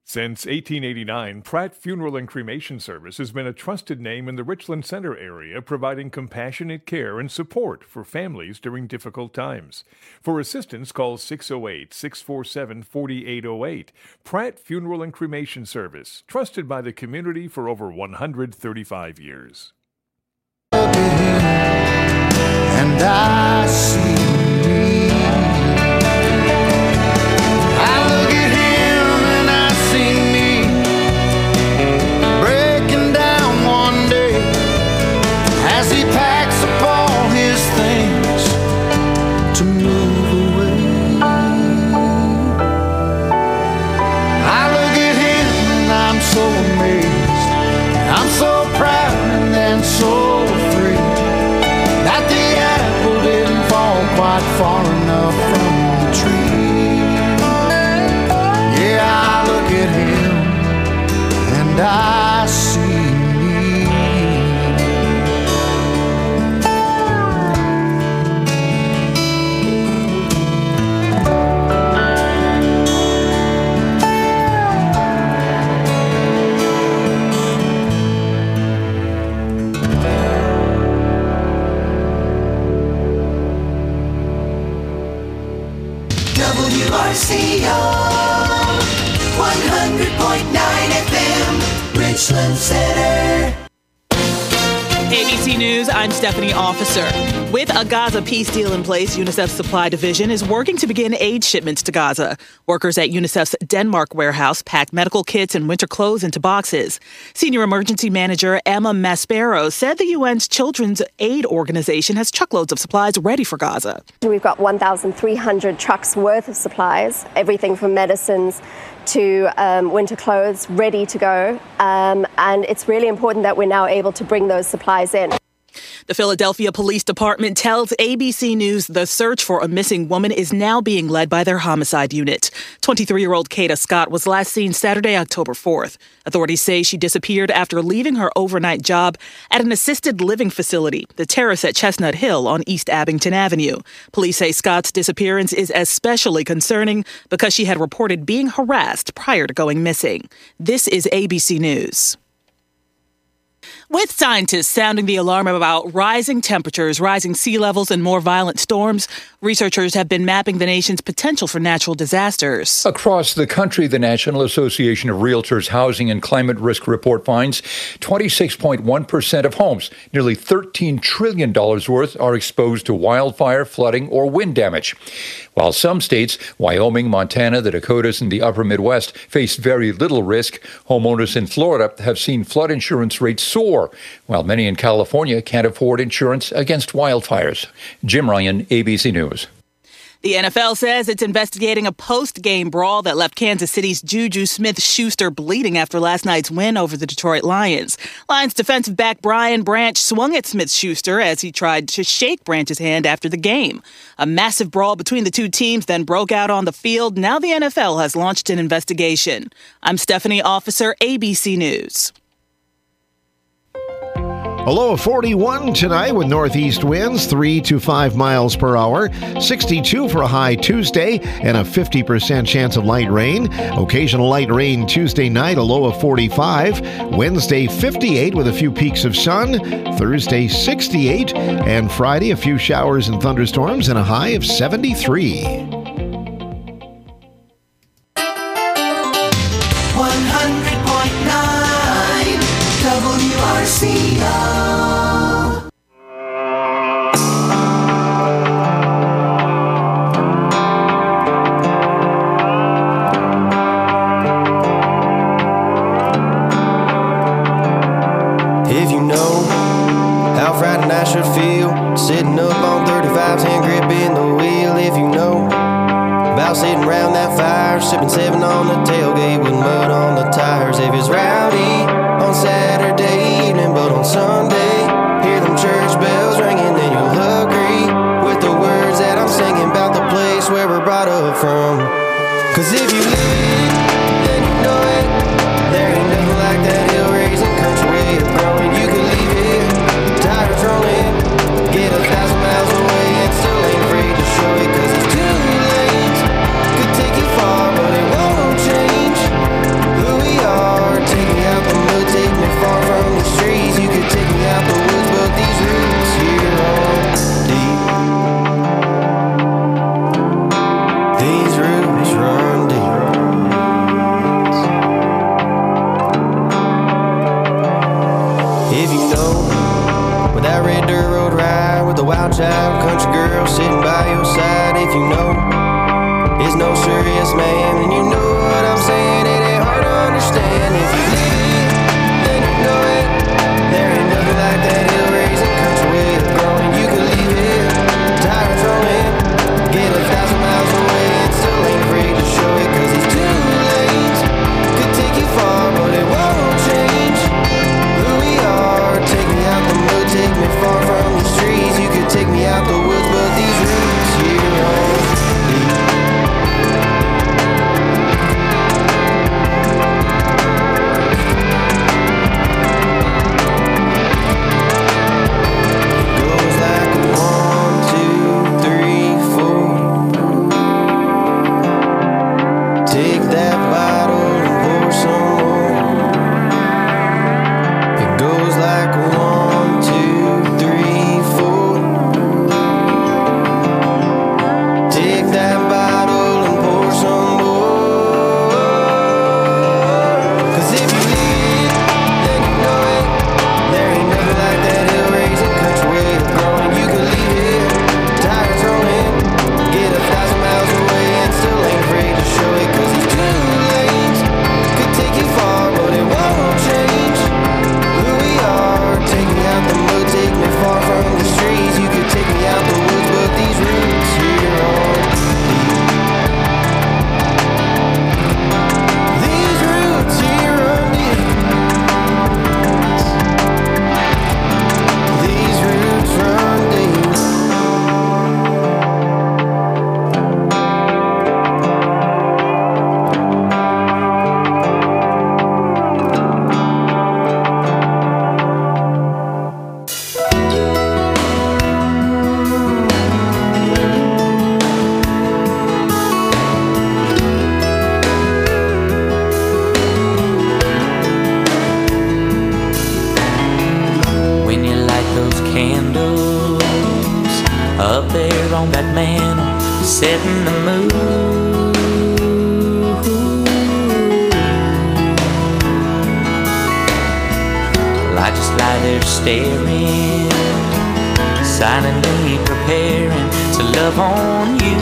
Since 1889, Pratt Funeral and Cremation Service has been a trusted name in the Richland Center area, providing compassionate care and support for families during difficult times. For assistance, call 608-647-4808. Pratt Funeral and Cremation Service, trusted by the community for over 135 years. And I see far enough from the tree. Yeah, I look at him and I see WRCO 100.9 FM, Richland Center. ABC News, I'm Stephanie Officer. With a Gaza peace deal in place, UNICEF's supply division is working to begin aid shipments to Gaza. Workers at UNICEF's Denmark warehouse packed medical kits and winter clothes into boxes. Senior Emergency Manager Emma Maspero said the UN's Children's Aid Organization has truckloads of supplies ready for Gaza. We've got 1,300 trucks worth of supplies, everything from medicines to winter clothes ready to go. And it's really important that we're now able to bring those supplies in. The Philadelphia Police Department tells ABC News the search for a missing woman is now being led by their homicide unit. 23-year-old Kata Scott was last seen Saturday, October 4th. Authorities say she disappeared after leaving her overnight job at an assisted living facility, the Terrace at Chestnut Hill on East Abington Avenue. Police say Scott's disappearance is especially concerning because she had reported being harassed prior to going missing. This is ABC News. With scientists sounding the alarm about rising temperatures, rising sea levels, and more violent storms, researchers have been mapping the nation's potential for natural disasters. Across the country, the National Association of Realtors Housing and Climate Risk Report finds 26.1% of homes, nearly $13 trillion worth, are exposed to wildfire, flooding, or wind damage. While some states, Wyoming, Montana, the Dakotas, and the upper Midwest, face very little risk, homeowners in Florida have seen flood insurance rates soar, while many in California can't afford insurance against wildfires. Jim Ryan, ABC News. The NFL says it's investigating a post-game brawl that left Kansas City's Juju Smith-Schuster bleeding after last night's win over the Detroit Lions. Lions defensive back Brian Branch swung at Smith-Schuster as he tried to shake Branch's hand after the game. A massive brawl between the two teams then broke out on the field. Now the NFL has launched an investigation. I'm Stephanie Officer, ABC News. A low of 41 tonight with northeast winds 3 to 5 miles per hour. 62 for a high Tuesday and a 50% chance of light rain. Occasional light rain Tuesday night, a low of 45. Wednesday 58 with a few peaks of sun. Thursday 68. And Friday a few showers and thunderstorms and a high of 73. 100.9 WRCO. If you know how frightened I should feel, sitting up on 35's hand gripping the wheel. If you know about sitting around that fire, sipping 7 on the tailgate with mud on the tires. If it's rowdy on Saturday evening, but on Sunday hear them church bells ringing, then you'll agree with the words that I'm singing about the place where we're brought up from. 'Cause if you live it, then you know it. There ain't nothing like that hill raising country way of growing. You can leave it, tires rolling, get 1,000 miles away and still ain't afraid to show it. 'Cause it's too late, could take you far, but it won't change the girl sitting by your side. If you know it's no serious man, and you know what I'm saying, it ain't hard to understand. If you live it, then you know it. There ain't nothing like that hill raising country way of growing. You could leave it, tires rolling, get 1,000 miles away and still ain't afraid to show it. Cause these two lanes could take you far, but it won't change who we are. Take me out the mud, take me far from these trees. You could take me out the woods, but these roots here won't lead. Goes like 1, 2, 3, 4. Take that bottle and pour some more. It goes like 1, 2, 3, 4. Take that bottle and pour some more. Cause if you live, then you know it. There ain't nothing like that hill raising country way of growing. You could leave it, tires rolling, get 1,000 miles away and still ain't afraid to show it. Cause these two lanes could take you far, but it won't change who we are. Take me out the mud, take me far from these trees. You could take me out the woods, but these roots here won't lead. These roots here run deep. These roots run deep. When you light those candles up there on that mantle, setting the mood. Well, I just lie there staring, silently preparing to love on you.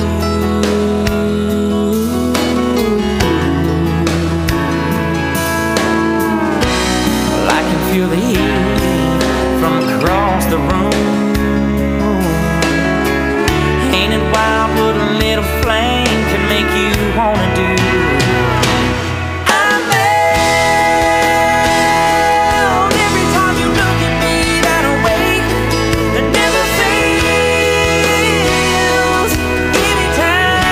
Well, I can feel the heat from across the room. Ain't it wild what a little flame can make you wanna do? I'm bound every time you look at me that way that never fails. Every time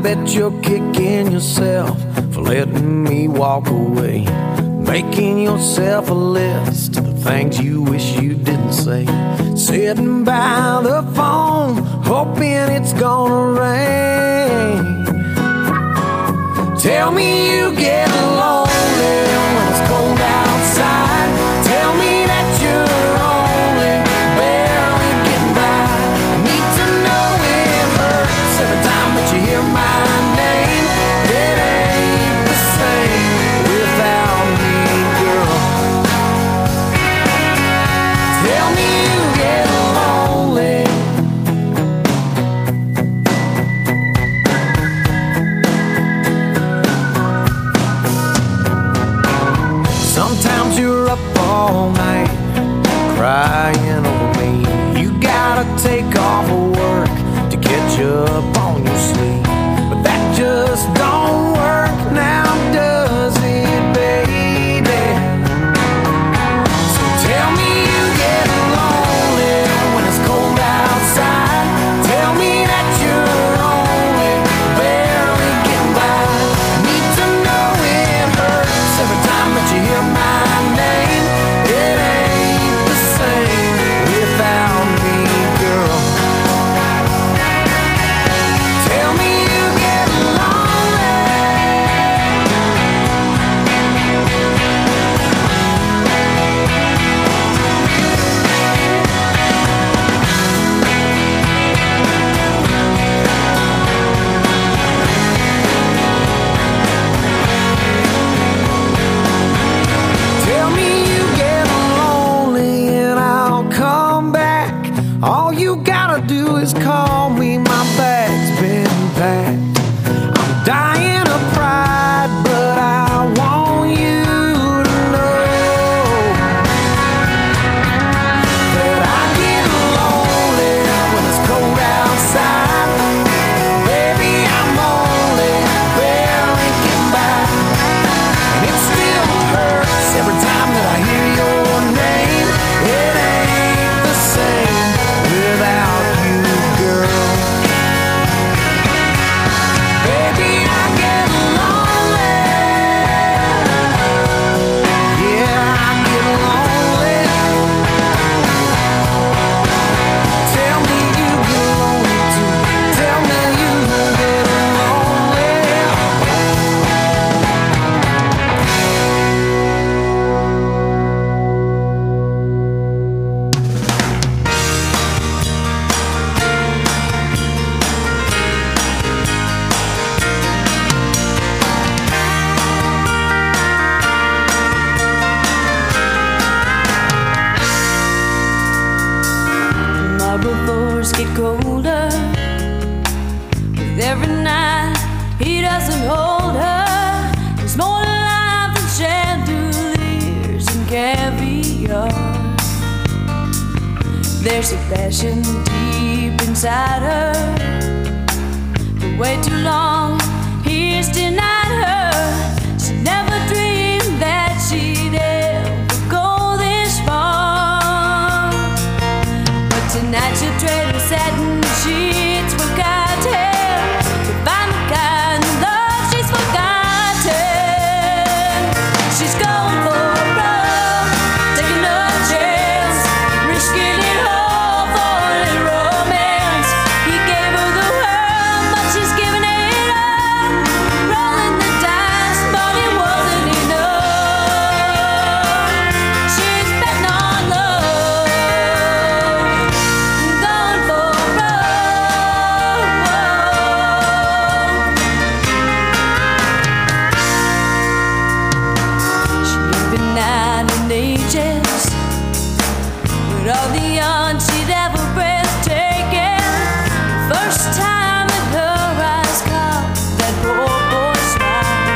bet you're kicking yourself for letting me walk away, making yourself a list of the things you wish you didn't say, sitting by the phone hoping it's gonna rain. Tell me you get lonely when it's cold outside. Tell me that you're only barely getting by. I need to know it hurts every time that you hear my name. It ain't the same without me, girl. Tell me you get lonely. Sometimes you're up all night crying over me. You gotta take off of work to catch up on your sleep, but that just don't work now, does it, baby? So tell me you get lonely when it's cold outside. Tell me that you're only barely getting by. I need to know it hurts every time that you hear my name. It ain't the same without me, girl. Tell me you get lonely. Tell me you get lonely and I'll come back. All you gotta do is call me, my bag's been packed. I'm dying of pride, but I want you to know that I get lonely when it's cold outside. Baby, I'm only barely getting by, and it still hurts every time that I hear your name. It ain't the same without you, girl. Baby, I get lonely. Yeah, I get lonely. Tell me you get lonely too. Tell me you get lonely. Marble floors get colder with every night. He doesn't hold her. There's more to life than chandeliers and caviar. There's a passion deep inside her. For way too long, he's denied her. She never dreamed that she'd ever go this far. But tonight she'll trade her satin sheets for cotton to find the kind of love she's forgotten. She's going for a run, taking a chance, risking it all for a little romance. He gave her the world, but she's giving it up, rolling the dice, but it wasn't enough. She's betting on love, going for a run. She ain't been 9 ages, with all the young she'd ever breathtaking. First time that her eyes caught that poor boy's smile.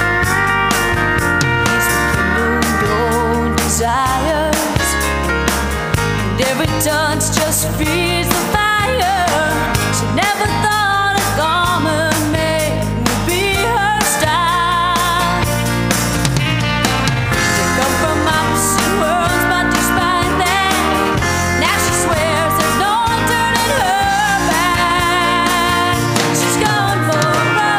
He's rekindled old desires, and every touch just feeds the fire. She never thought a common man would be her style. They come from opposite worlds, but despite that, now she swears there's no turning her back. She's going for a run.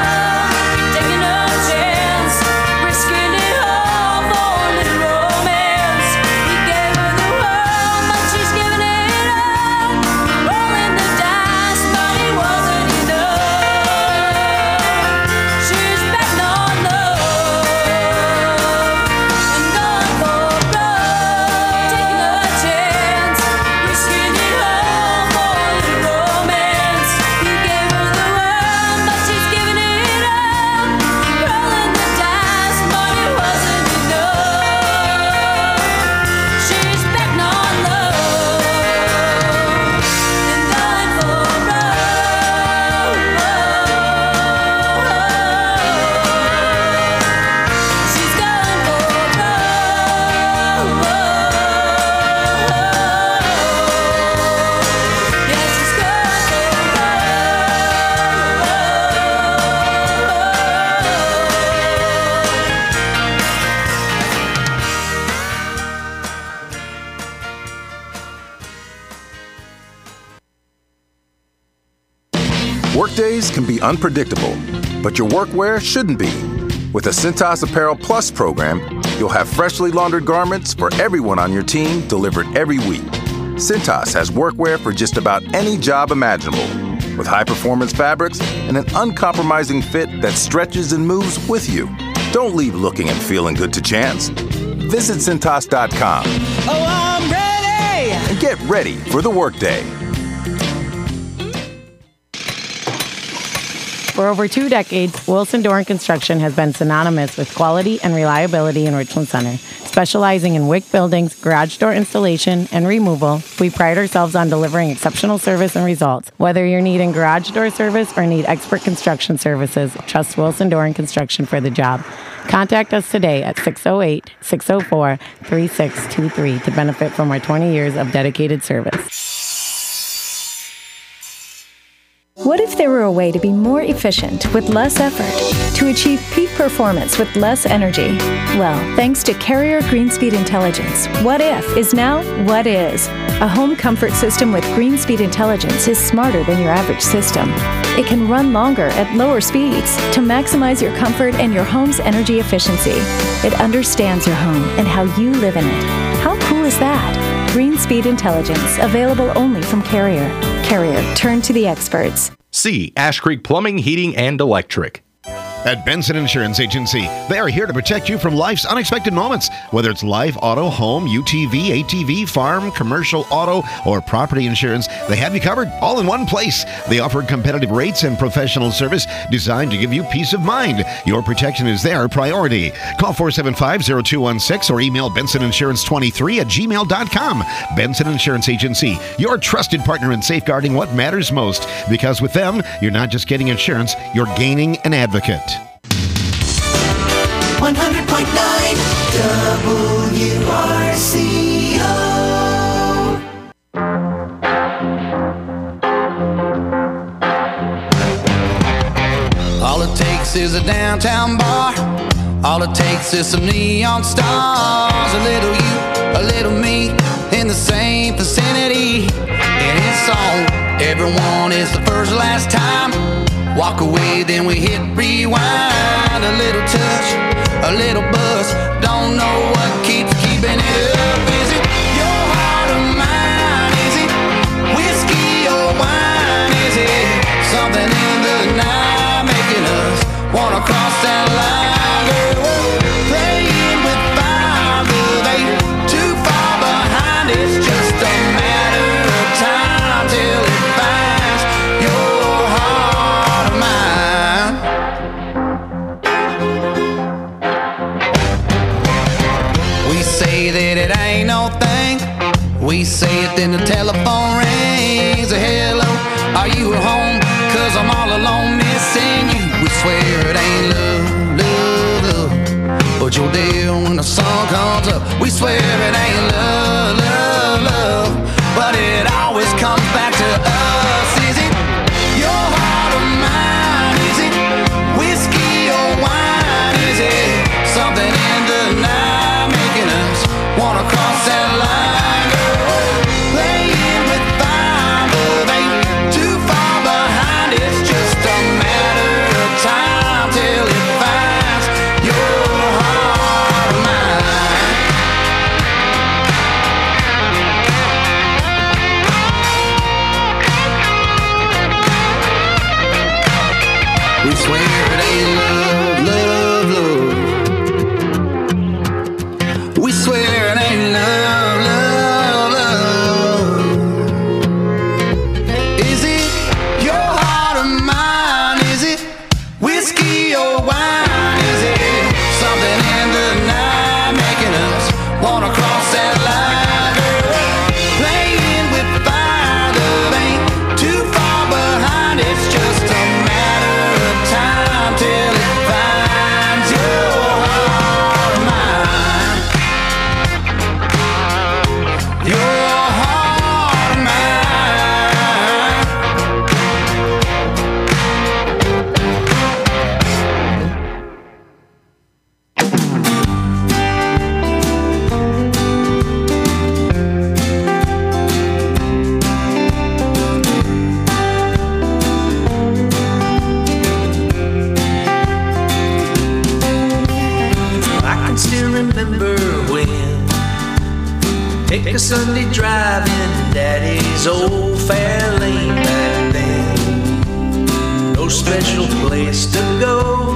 Workdays can be unpredictable, but your workwear shouldn't be. With the Cintas Apparel Plus program, you'll have freshly laundered garments for everyone on your team delivered every week. Cintas has workwear for just about any job imaginable, with high-performance fabrics and an uncompromising fit that stretches and moves with you. Don't leave looking and feeling good to chance. Visit Cintas.com. Oh, I'm ready! And get ready for the workday. For over 2 decades, Wilson Door and Construction has been synonymous with quality and reliability in Richland Center. Specializing in WIC buildings, garage door installation, and removal, we pride ourselves on delivering exceptional service and results. Whether you're needing garage door service or need expert construction services, trust Wilson Door and Construction for the job. Contact us today at 608-604-3623 to benefit from our 20 years of dedicated service. What if there were a way to be more efficient with less effort, to achieve peak performance with less energy? Well, thanks to Carrier Greenspeed Intelligence, What If is now What Is. A home comfort system with Greenspeed Intelligence is smarter than your average system. It can run longer at lower speeds to maximize your comfort and your home's energy efficiency. It understands your home and how you live in it. How cool is that? Greenspeed Intelligence, available only from Carrier. Carrier, turn to the experts. C. Ash Creek Plumbing, Heating, and Electric. At Benson Insurance Agency, they are here to protect you from life's unexpected moments. Whether it's life, auto, home, UTV, ATV, farm, commercial, auto, or property insurance, they have you covered all in one place. They offer competitive rates and professional service designed to give you peace of mind. Your protection is their priority. Call 475-0216 or email bensoninsurance23@gmail.com. Benson Insurance Agency, your trusted partner in safeguarding what matters most. Because with them, you're not just getting insurance, you're gaining an advocate. 100.9 WRCO. All it takes is a downtown bar. All it takes is some neon stars. A little you, a little me, in the same vicinity. And it's on. Everyone is the first last time. Walk away, then we hit rewind. A little touch, a little buzz. Don't know what keeps keeping it up. Is it your heart or mine? Is it whiskey or wine? Is it something in the night making us wanna cross that line? Girl, we're playing with 5 of 8, too far behind. It's just a matter of time till it finds your heart or mine. We say that it ain't no thing. We say it, then the telephone rings. Hello, are you at home? 'Cause I'm all alone missing you. We swear it ain't love, love, love, but you're there when the sun comes up. We swear it ain't love, love, love, but it always comes back to us. Is it your heart or mine? Is it whiskey or wine? Is it something in the night making us wanna cross that line? Girl, playing with 5 of 8, too far behind. It's just a matter of time till it finds your heart or mine. We swear it ain't love, love, love. We swear it ain't love, love, love. Is it your heart or mine? Is it whiskey or wine? Is it something in the night making us wanna cross that line? Girl, playing with 5 of 8, too far behind. It's just a matter of time till is old Fair Lane back then. No special place to go.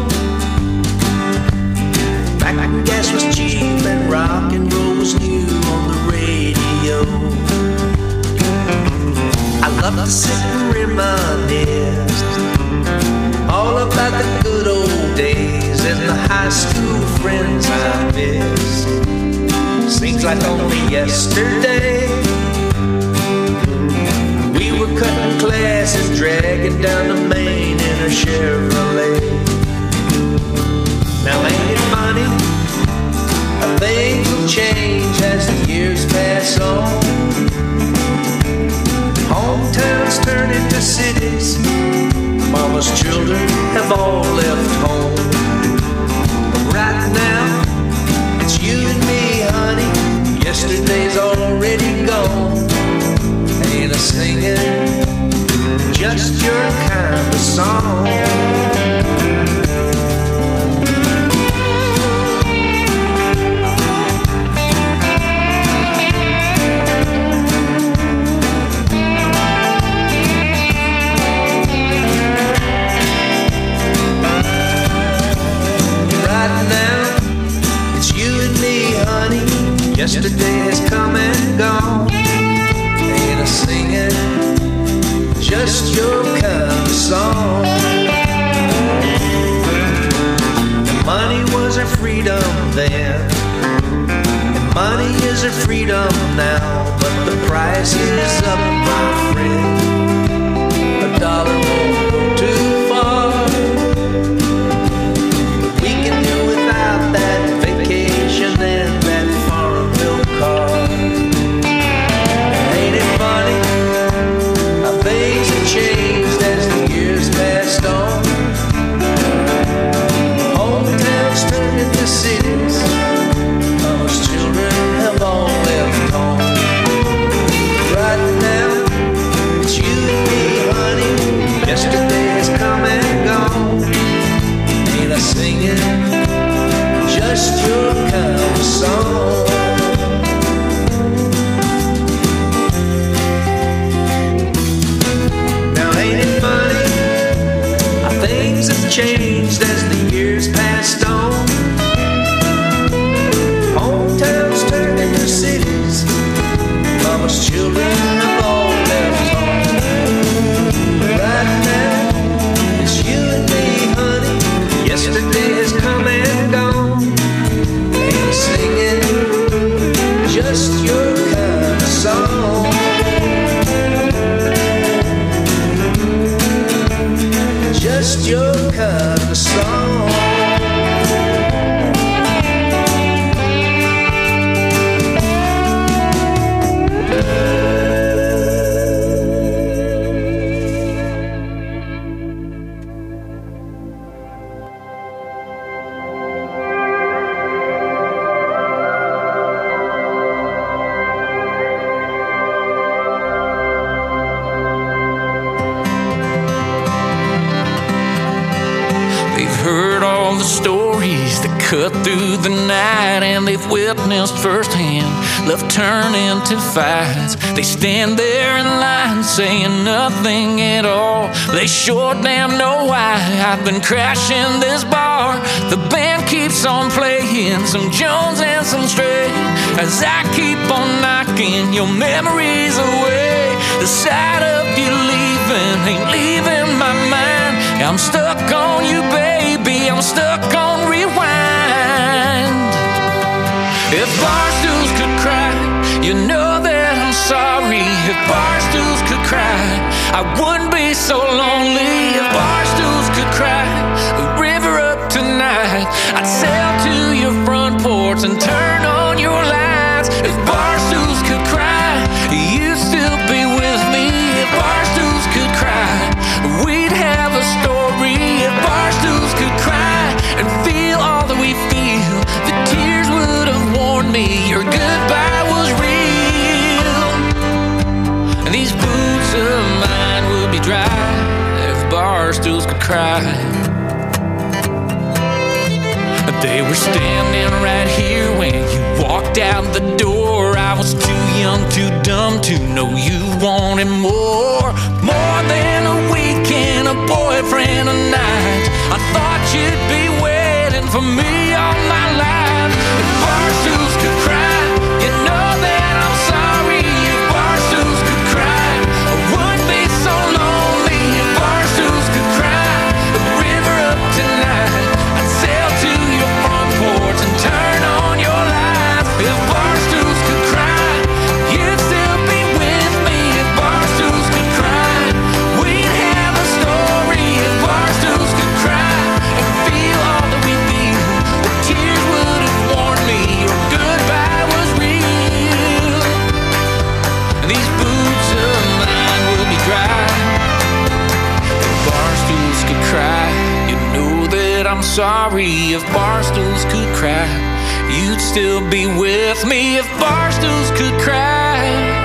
Back when gas was cheap and rock and roll was new on the radio. I love to sit and reminisce all about the good old days and the high school friends I miss. Seems like only yesterday we were cutting classes, dragging down the Main in a Chevrolet. Now ain't it funny how things will change as the years pass on? Hometowns turn into cities. Mama's children have all left home. But right now, it's you and me, honey. Yesterday's already gone. Ain't a singing just your kind of song. Yesterday has come and gone. Ain't a singing just your kind of song. And money was our freedom then, and money is our freedom now. But the price is up, my friend. A dollar won't go too far. We can do without that vacation and that car. Ain't it funny how things have changed as the years passed on? Hometowns turned into cities. Mama's children have all left home. Right now, it's you and me, honey. Yesterday has come and gone. Ain't I singing just your kind of song? Things have changed as the years passed on. Hometowns turned into cities. Mama's children have all left home. Right now, it's you and me, honey. Yesterday has come and gone. Ain't singing just your kind of song. Just your kind of song. Cut through the night and they've witnessed firsthand love turn into fights. They stand there in line saying nothing at all. They sure damn know why I've been crashing this bar. The band keeps on playing some Jones and some Stray as I keep on knocking your memories away. The sight of you leaving ain't leaving my mind. I'm stuck on you, baby, I'm stuck on rewind. If barstools could cry, you know that I'm sorry. If barstools could cry, I wouldn't be so lonely. If barstools could cry, the river up tonight, I'd sail to your front porch and turn on your lights. If barstools could cry, you'd still be with me. If barstools could cry, we'd have a story. If barstools could cry and feel all that we feel, the tears would have warned me your goodbye was real. And these boots of mine would be dry if barstools could cry. They were standing right here when you walked out the door. I was too young, too dumb to know you wanted more. More than a weekend, a boyfriend, a night. I thought you'd be waiting for me all my life. If barstools could cry, you know that I'm sorry. If barstools could cry, I wouldn't be so lonely. If barstools could cry, the river up tonight, I'd sail to your front porch and turn on your lights. If barstools could cry, you'd still be with me. If barstools could cry, we'd have a story. If barstools could cry and feel all that we feel, the tears would have warned me your goodbye was real. And these boots of mine will be dry. If barstools could cry, you know that I'm sorry. If barstools could cry, you'd still be with me. If barstools could cry.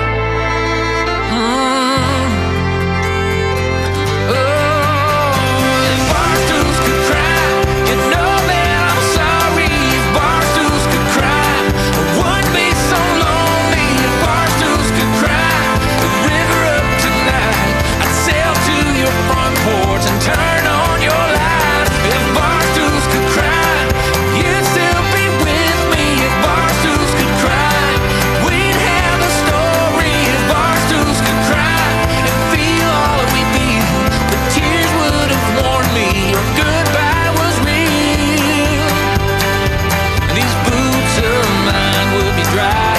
Oh, if barstools could cry, you know that I'm sorry. If barstools could cry, I wouldn't be so lonely. If barstools could cry, the river up tonight, I'd sail to your front porch and turn on your light. If barstools could cry, you'd still be with me. If barstools could cry, we'd have a story. If barstools could cry and feel all that we feel, the tears would have warned me your goodbye was real. And these boots of mine would be dry.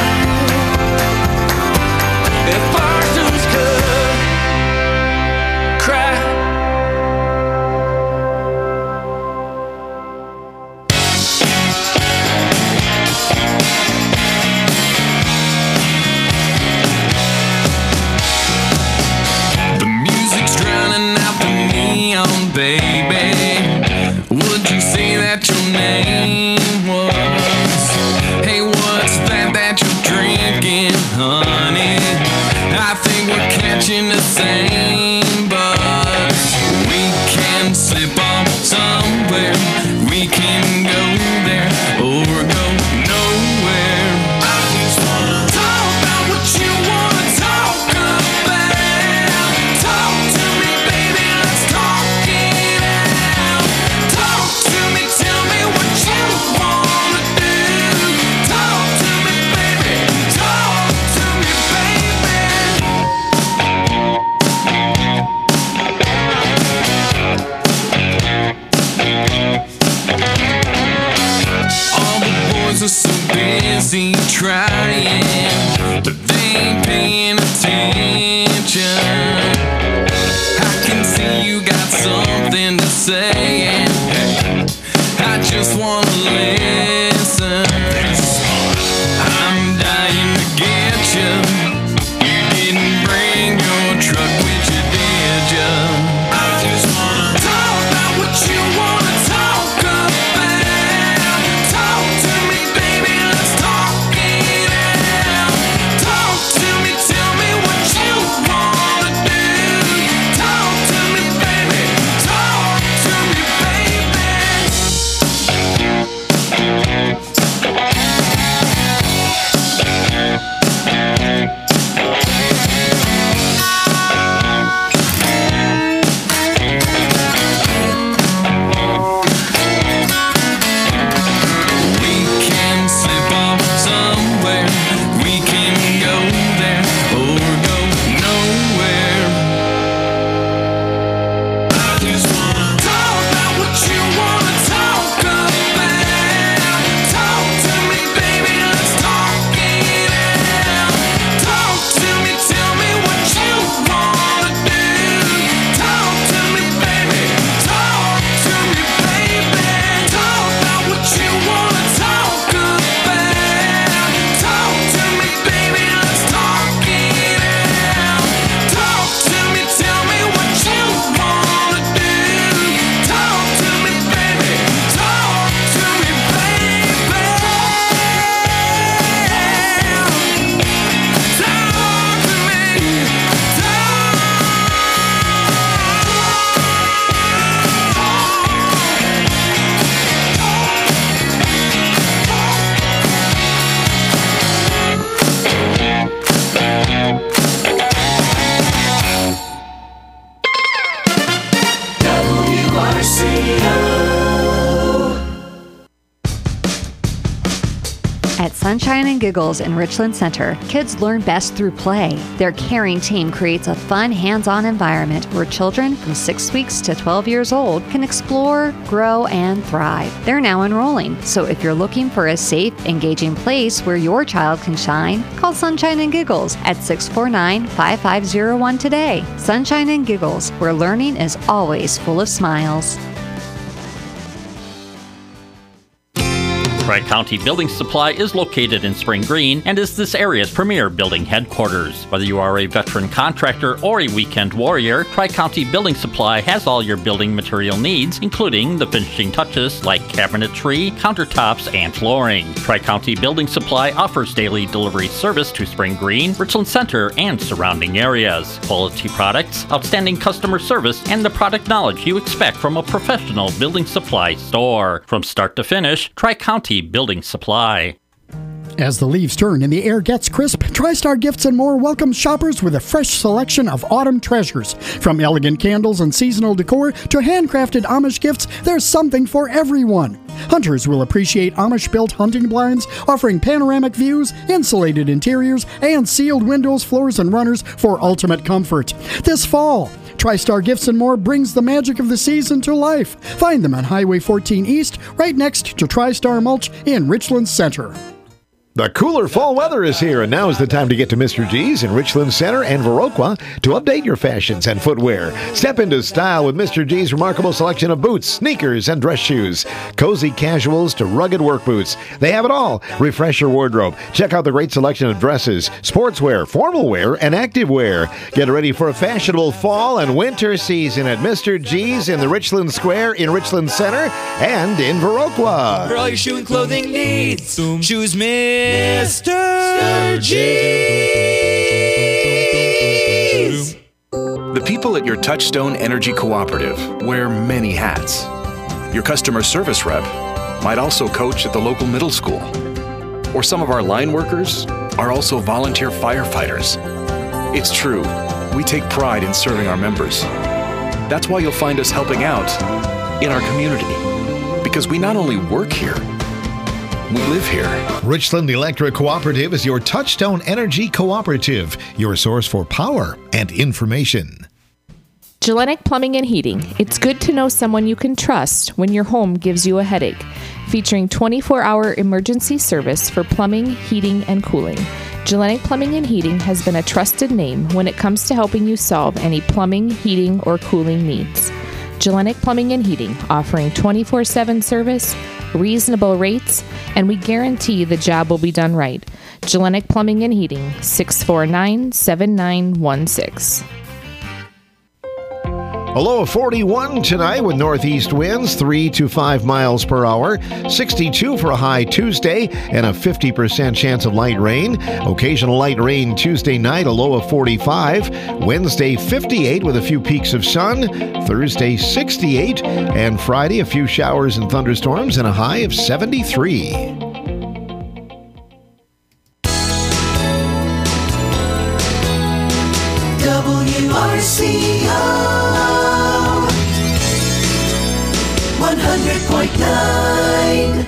If barstools could cry. The music's drowning out the neon, baby. Would you say that your name was? Hey, what's that you're drinking, honey? I think we're catching the same buzz. We can slip off somewhere. We can go there or go nowhere. I just wanna talk about what you wanna talk about. Talk to me, baby, let's talk it out. Talk to me, tell me what you wanna do. Talk to me, baby, talk to me, baby. All the boys are so busy trying, but they ain't paying attention. I can see you got something to say, and I just wanna listen. I'm dying to get you. You didn't bring your truck with you, did you? I just wanna talk about what you wanna talk about. Talk to me, baby, let's talk it out. Talk to me, tell me what you wanna At Sunshine and Giggles in Richland Center, kids learn best through play. Their caring team creates a fun, hands-on environment where children from 6 weeks to 12 years old can explore, grow, and thrive. They're now enrolling, so if you're looking for a safe, engaging place where your child can shine, call Sunshine and Giggles at 649-5501 today. Sunshine and Giggles, where learning is always full of smiles. Tri-County Building Supply is located in Spring Green and is this area's premier building headquarters. Whether you are a veteran contractor or a weekend warrior, Tri-County Building Supply has all your building material needs, including the finishing touches like cabinetry, countertops, and flooring. Tri-County Building Supply offers daily delivery service to Spring Green, Richland Center, and surrounding areas. Quality products, outstanding customer service, and the product knowledge you expect from a professional building supply store. From start to finish, Tri-County Building Supply. As the leaves turn and the air gets crisp, TriStar Gifts and More welcomes shoppers with a fresh selection of autumn treasures. From elegant candles and seasonal decor to handcrafted Amish gifts, there's something for everyone. Hunters will appreciate Amish-built hunting blinds, offering panoramic views, insulated interiors, and sealed windows, floors, and runners for ultimate comfort. This fall, TriStar Gifts and More brings the magic of the season to life. Find them on Highway 14 East, right next to TriStar Mulch in Richland Center. The cooler fall weather is here, and now is the time to get to Mr. G's in Richland Center and Viroqua to update your fashions and footwear. Step into style with Mr. G's remarkable selection of boots, sneakers, and dress shoes. Cozy casuals to rugged work boots. They have it all. Refresh your wardrobe. Check out the great selection of dresses, sportswear, formal wear, and active wear. Get ready for a fashionable fall and winter season at Mr. G's in the Richland Square in Richland Center and in Viroqua. For all your shoe and clothing needs, choose Mr. G's. The people at your Touchstone Energy Cooperative wear many hats. Your customer service rep might also coach at the local middle school. Or some of our line workers are also volunteer firefighters. It's true, we take pride in serving our members. That's why you'll find us helping out in our community. Because we not only work here, we live here. Richland Electric Cooperative is your Touchstone Energy Cooperative, your source for power and information. Gillenic Plumbing and Heating. It's good to know someone you can trust when your home gives you a headache. Featuring 24-hour emergency service for plumbing, heating, and cooling. Gillenic Plumbing and Heating has been a trusted name when it comes to helping you solve any plumbing, heating, or cooling needs. Gillenic Plumbing and Heating, offering 24/7 service, reasonable rates, and we guarantee the job will be done right. Gillenic Plumbing and Heating, 649-7916. A low of 41 tonight with northeast winds 3 to 5 miles per hour. 62 for a high Tuesday and a 50% chance of light rain. Occasional light rain Tuesday night, a low of 45. Wednesday 58 with a few peaks of sun. Thursday 68. And Friday a few showers and thunderstorms and a high of 73. WRCO 100.9.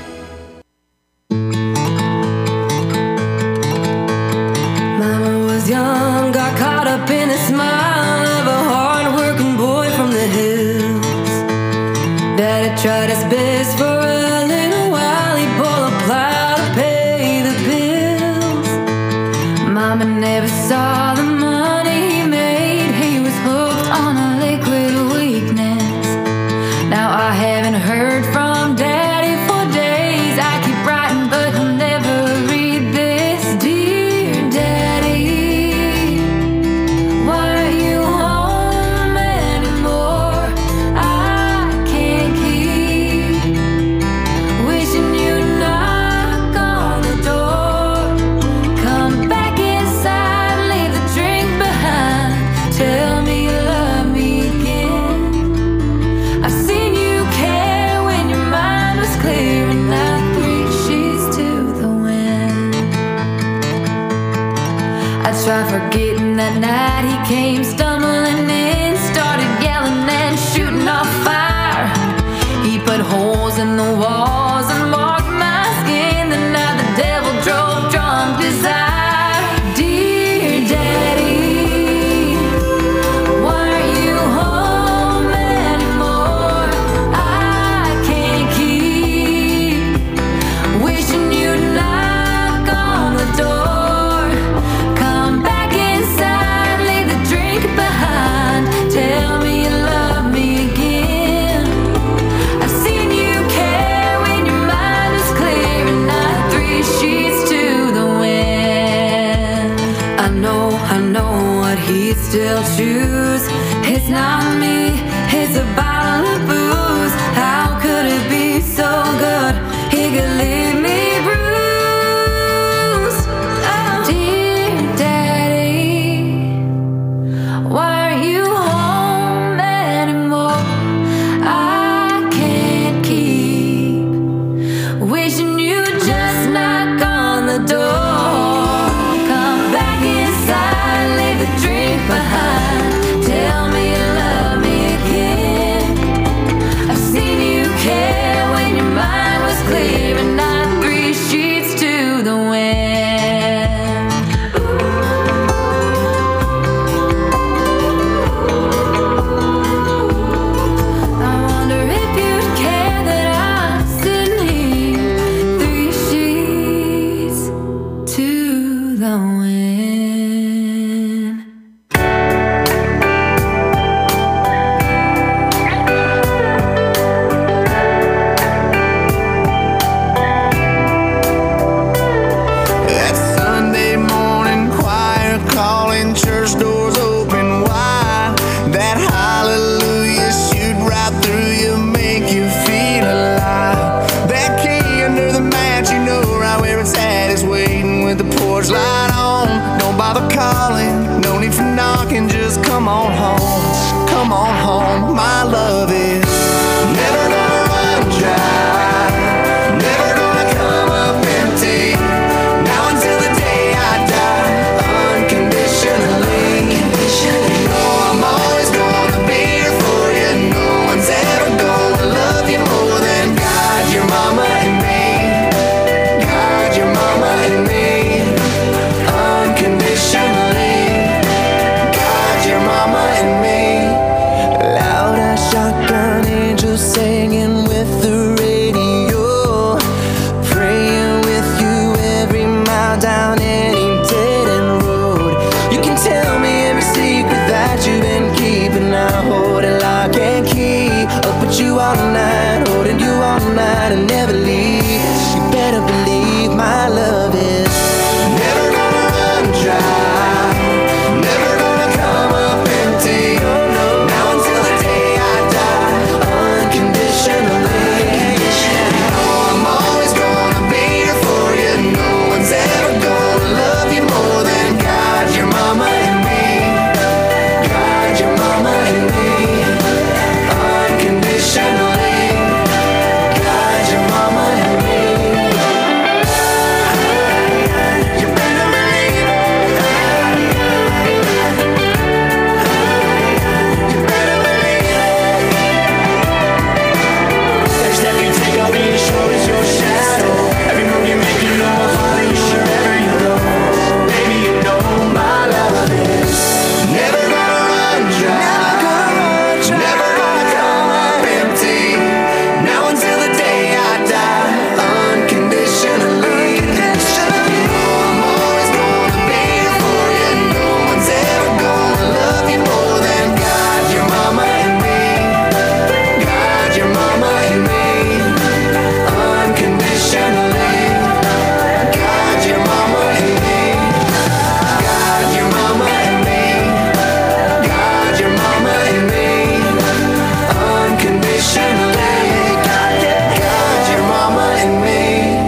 Mama was young, got caught up in the smile of a hard-working boy from the hills. Daddy tried his best for a little while. He pulled a plow to pay the bills. Mama never saw the money he made. He was hooked on a liquid weakness. Now I haven't heard from Daddy for days. I keep writing, but he'll never read this. Dear Daddy, why aren't you home anymore? I can't keep wishing you'd knock on the door. Come back inside, leave the drink behind. Tell me you love me again. I've seen you care when your mind was clear, and now 3 sheets to the wind. I tried forgetting that night he came stumbling in, started yelling and shooting off fire. He put holes in the walls and marked my skin, and now the devil drove he still choose. It's not me, it's a bottle of booze. How could it be so good? He could leave me bruised. Oh, dear Daddy, why are you home anymore? I can't keep wishing you'd just knock on the door. Come back inside, leave the drink behind. Tell me you love me again. I've seen you care when your mind was clear and not 3 sheets to the wind. I wonder if you'd care that I'm sitting here 3 sheets to the wind. That Sunday morning choir calling, church doors open wide. That hallelujah shoot right through you, make you feel alive. That key under the mat, you know right where it's at, is waiting with the porch light on. Don't bother calling, no need for knocking, just come on home. Come on home, my love is never gonna run dry, never gonna come up empty. Now until the day I die, unconditionally. You know I'm always gonna be here for you. No one's ever gonna love you more than God, your mama and me. God, your mama and me. Unconditionally. God, your mama and me. Loud as shotgun angels singing with the radio, praying with you every mile down any dead end road. You can tell me every secret that you've been keeping. I hold it lock and key, up with you all night, holding you all night and never leave. You better believe my love is never gonna run dry, never gonna come up empty. Now until the day I die, unconditionally. You know I'm always gonna be here for you. No one's ever gonna love you more than God, your mama and me. God, your mama and me. Unconditionally. God, your mama and me. You better believe it. You better believe it. Every step you take, I'll be your shoulders, your shadow. Every move you make, you know I'll follow you wherever you go. Baby, you know my love is never gonna run dry, never gonna come up empty. Now until the day I die, unconditionally. You know I'm always gonna be here for you. No one's ever gonna love you more than God, your mama and me. God, your mama and me. Unconditionally. God, your mama and me. God, your mama and me. God, your mama and me. Unconditionally. God, your mama and me.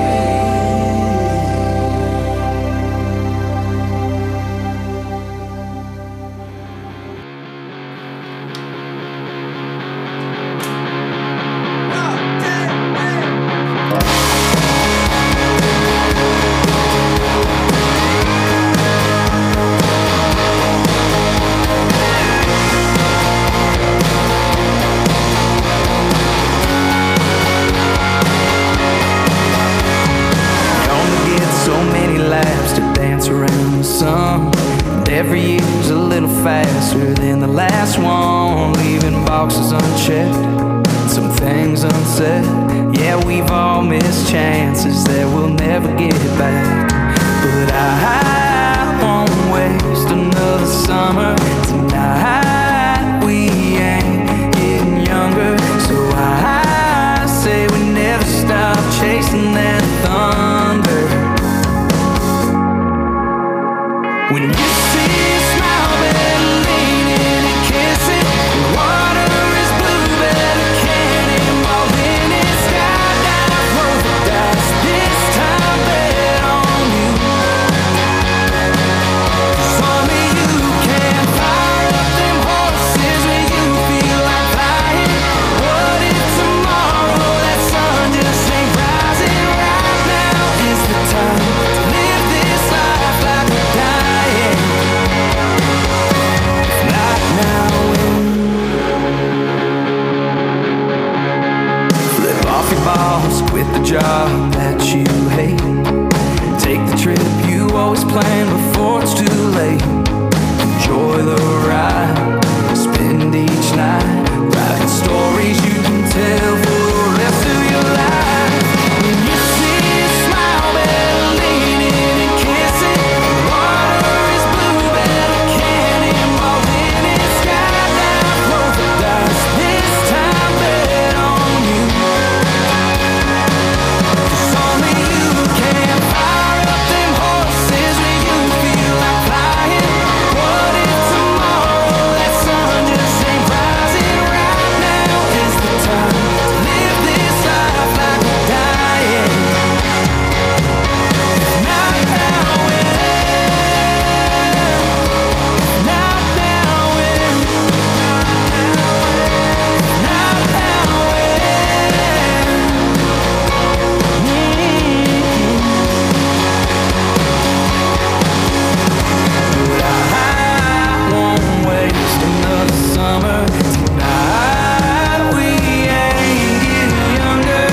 You only get so many laps to dance around the sun, and every year's a little faster than the last one, leaving boxes unchecked, some things unsaid. Yeah, we've all missed chances that we'll never get back, but I won't waste another summer tonight. We ain't getting younger, so I say we never stop chasing that thunder. When you see a smile, better job that you hate. Take the trip you always plan before it's too late. Enjoy the ride, spend each night writing stories you can tell for the rest of your life. When you see a smile, better lean in and kiss it. The water is blue, better cannonball in it. Sky down, roll the dice. This time bet on you. 'Cause only you can fire up them horses when you feel like flying. What if tomorrow that sun just ain't rising? Right now is the time to live this life like we're dying. If not now, when? If not now, when? Not now, when? But I won't waste another summer. Tonight we ain't getting younger.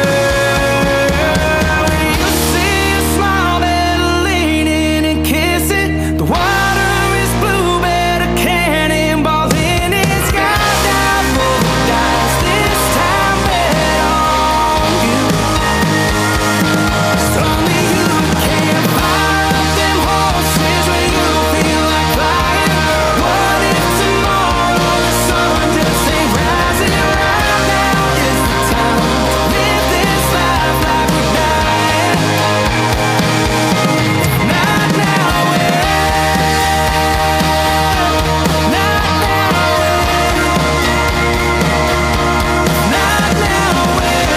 When you see a smile, better lean in and kiss it. The water is blue, better cannonball in it. Sky down, roll the dice. This time bet on you. 'Cause only you can fire up them horses when you feel like flying. What if tomorrow the sun just ain't rising? Right now is the time to live this life like we're dying. Not now, when? Not now, when? Not now, when?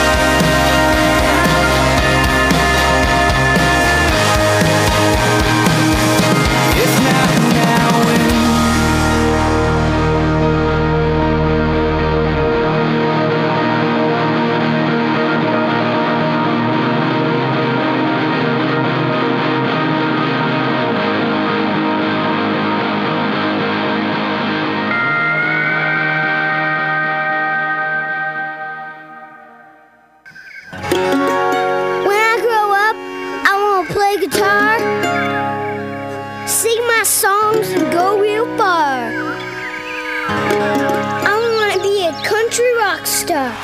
It's not now, when? When I grow up, I want to play guitar, sing my songs, and go real far. I want to be a country rock star.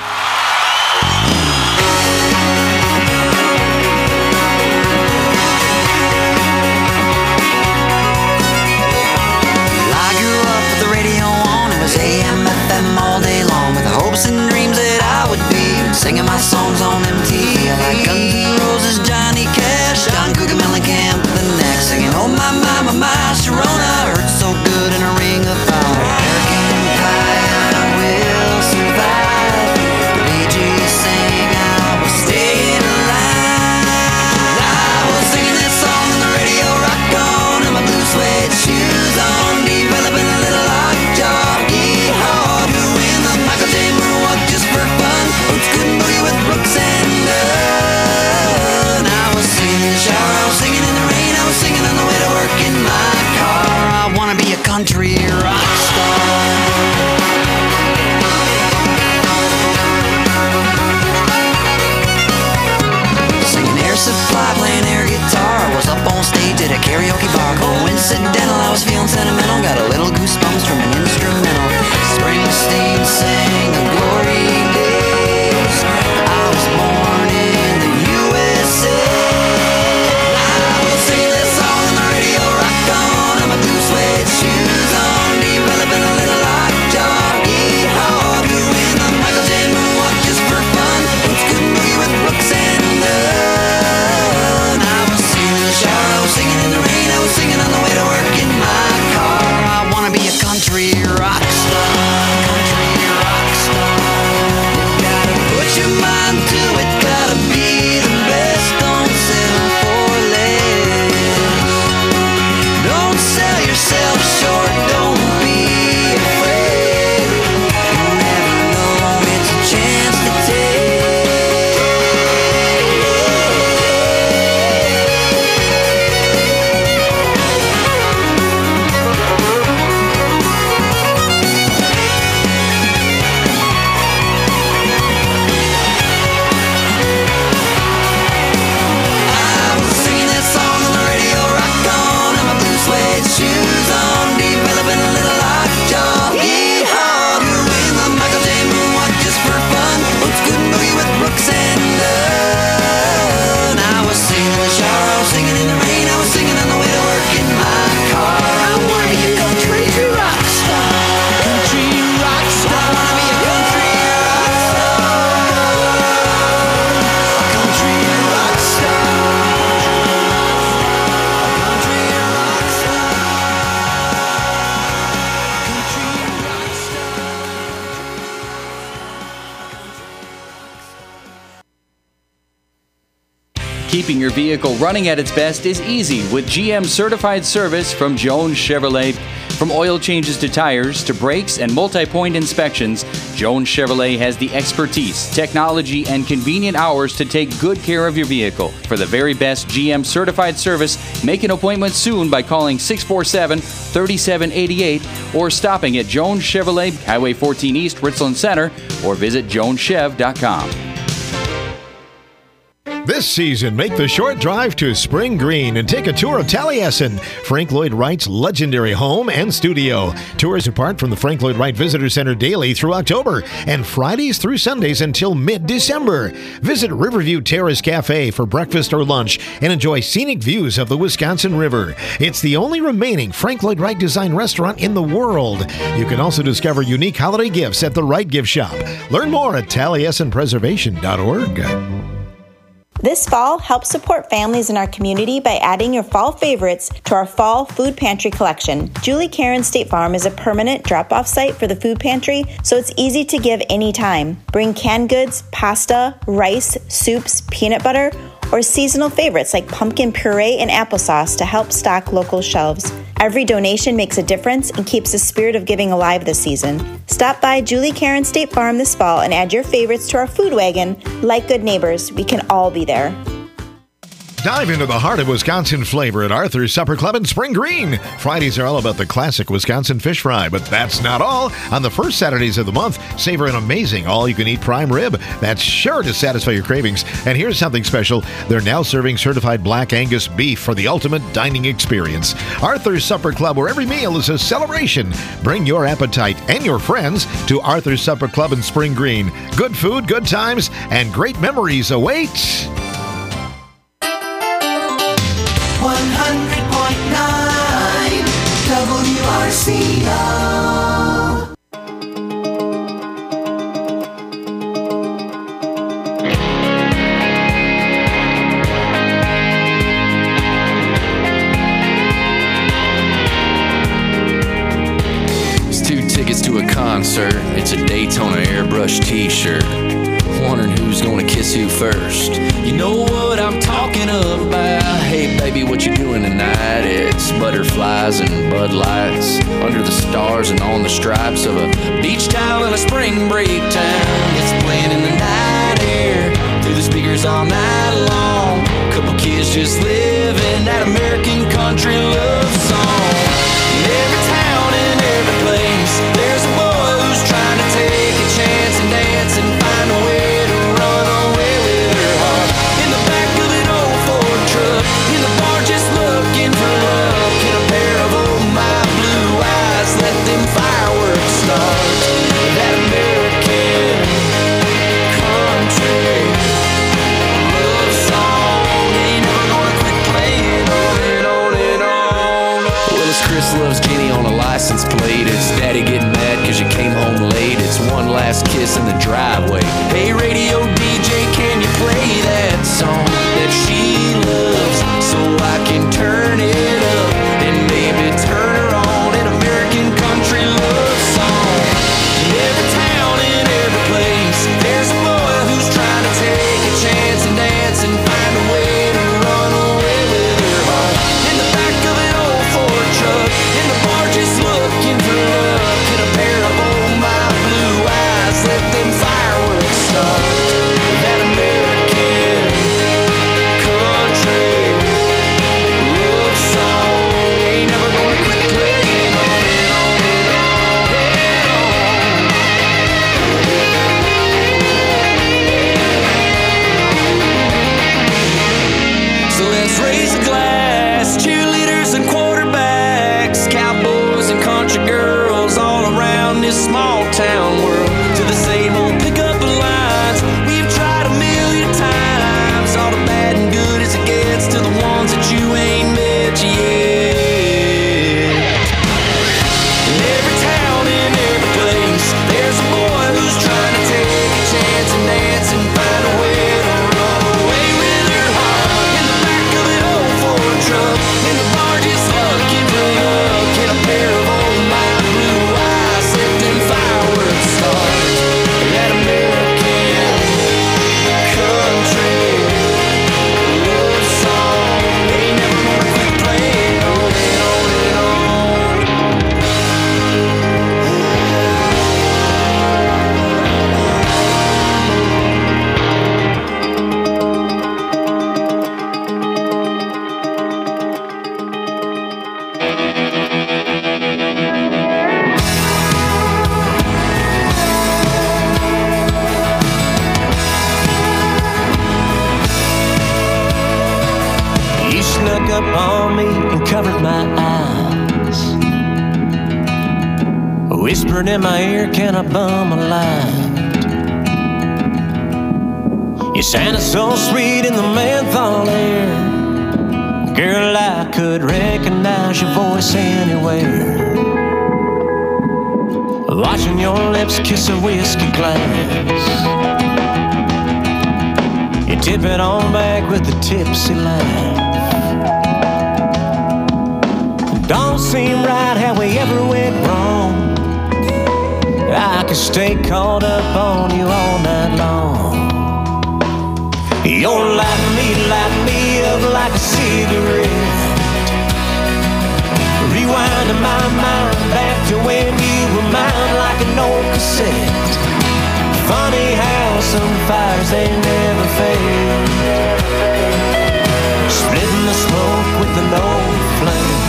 I grew up with the radio on. It was AM, FM all day long, with the hopes and dreams that I would be singing my songs on MTV. I like Guns N' Roses, Johnny Cash, John Cougar Mellencamp, the next singing, oh my, Sharona hurts so good in a ring of fire. American Pie, I will survive. The Bee Gees sang, I was staying alive. I was singing this song on the radio, rock on, and my blue suede shoes on, developing a little lockjaw. Yeehaw, doing the Michael J. Moonwalk just for fun. Boots couldn't boogie with Brooks and Dunn. I was singing in the shower, I was singing in the rain, I was singing on the way to work in my car. I wanna be a country rock star. Singing Air Supply, playing air guitar. I was up on stage at a karaoke bar. Coincidental, I was feeling sentimental. Got a little goosebumps from an instrumental. Springsteen sang the glory days. I was born in the USA. I was singing this song on the radio, rock on, and my blue suede shoes on, developing a little lockjaw. Yeehaw, doing the Michael J. Moonwalk just for fun. Boots couldn't boogie with Brooks and Dunn. I was singing in the shower, I was singing in the rain, I was singing on the way to work in my car. I wanna be a country Keeping your vehicle running at its best is easy with GM certified service from Jones Chevrolet. From oil changes to tires to brakes and multi-point inspections, Jones Chevrolet has the expertise, technology, and convenient hours to take good care of your vehicle. For the very best GM certified service, make an appointment soon by calling 647-3788 or stopping at Jones Chevrolet, Highway 14 East, Richland Center, or visit joneschev.com. This season, make the short drive to Spring Green and take a tour of Taliesin, Frank Lloyd Wright's legendary home and studio. Tours depart from the Frank Lloyd Wright Visitor Center daily through October and Fridays through Sundays until mid-December. Visit Riverview Terrace Cafe for breakfast or lunch and enjoy scenic views of the Wisconsin River. It's the only remaining Frank Lloyd Wright design restaurant in the world. You can also discover unique holiday gifts at the Wright Gift Shop. Learn more at taliesinpreservation.org. This fall, help support families in our community by adding your fall favorites to our fall food pantry collection. Julie Karen State Farm is a permanent drop-off site for the food pantry, so it's easy to give anytime. Bring canned goods, pasta, rice, soups, peanut butter, or seasonal favorites like pumpkin puree and applesauce to help stock local shelves. Every donation makes a difference and keeps the spirit of giving alive this season. Stop by Julie Karen State Farm this fall and add your favorites to our food wagon. Like good neighbors, we can all be there. Dive into the heart of Wisconsin flavor at Arthur's Supper Club in Spring Green. Fridays are all about the classic Wisconsin fish fry, but that's not all. On the first Saturdays of the month, savor an amazing all-you-can-eat prime rib that's sure to satisfy your cravings. And here's something special. They're now serving certified Black Angus beef for the ultimate dining experience. Arthur's Supper Club, where every meal is a celebration. Bring your appetite and your friends to Arthur's Supper Club in Spring Green. Good food, good times, and great memories await. 100.9 WRCO. It's 2 tickets to a concert. It's a Daytona airbrush t-shirt. Wondering who's gonna kiss who first. You know what I'm talking about. Hey baby, what you doing tonight? It's butterflies and Bud Lights under the stars and on the stripes of a beach towel in a spring break town. It's playing in the night air through the speakers all night long. Couple kids just living that American country love song. In every town and every place, there's a boy who's trying to take a chance and dance and find a way. up on me and covered my eyes. Whispered in my ear, can I bum a line? You sounded so sweet in the menthol air. Girl, I could recognize your voice anywhere. Watching your lips kiss a whiskey glass. You tip it on back with a tipsy laugh. Don't seem right how we ever went wrong. I could stay caught up on you all night long. You're light me up like a cigarette. Rewinding my mind back to when you were mine like an old cassette. Funny how some fires, they never fade. Splitting the smoke with an old flame.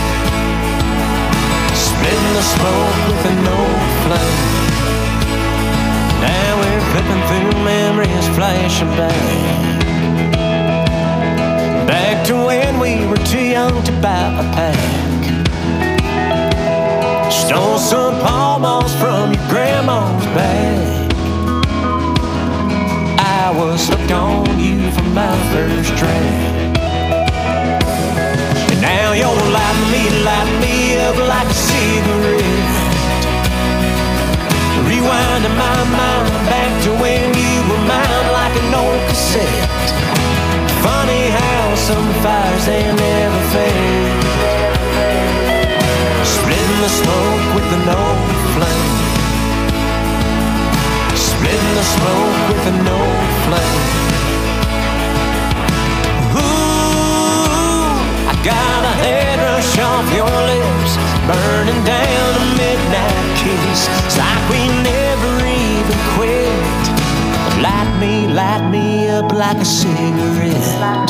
Splitting the smoke with an old flame. Now we're flipping through memories, flashing back. Back to when we were too young to buy a pack. Stole some Pall Malls from your grandma's bag. I was hooked on you from my first drag. And now you're lighting me up like a cigarette. Rewinding my mind back to when you were mine like an old cassette. Funny how some fires, they never fade. Splitting the smoke with an old flame. Splitting the smoke with an old flame. Ooh, I got a head rush off your lips, burning down a midnight kiss. It's like we never even quit. Light me up like a cigarette.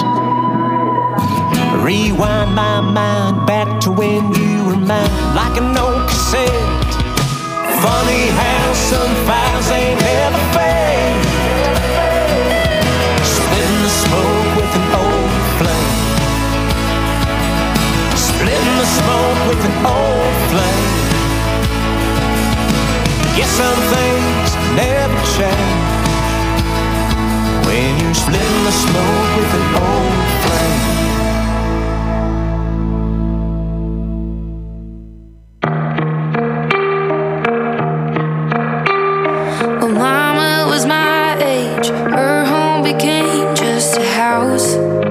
Rewind my mind back to when you were mine like an old cassette. Funny how some fires, they never fade. Splitting the smoke with an old flame. Splitting the smoke with an old flame. Guess some things never change when you're splitting the smoke with an old flame. When Mama was my age, her home became just a house.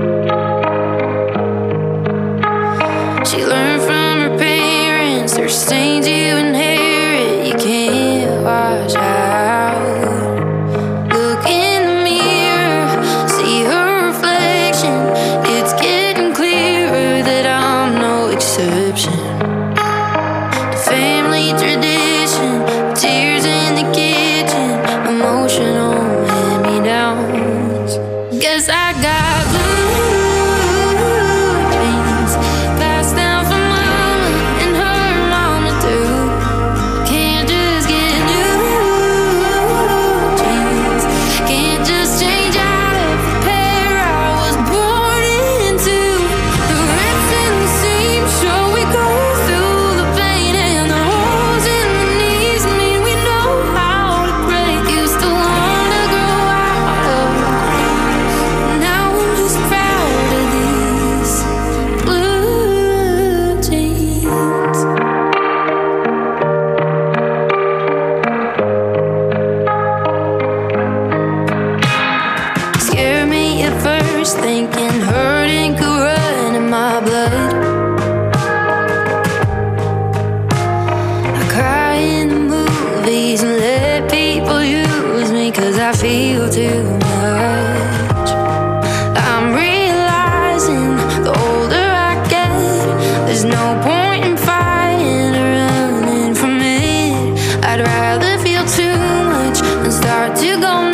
She learned from her parents, there's stains you inherit, you can't wash out. Look in the mirror, see her reflection. It's getting clearer that I'm no exception. The family tradition, tears in the kitchen, emotional hand-me-downs. Guess I got blue jeans passed down from Mama and her mama too. Can't just get new jeans, can't just change out of the pair I was born into. The rips in the seams show we go through the pain, and the holes in the knees mean we know how to break. Used to wanna grow out of clothes, now I'm just proud of these blue jeans. Scared me at first, thinking hurting could run in my blood. I cry in the movies and let people use me 'cause I feel too much. I'm realizing the older I get, there's no point in fighting or running from it. I'd rather feel too much than start to go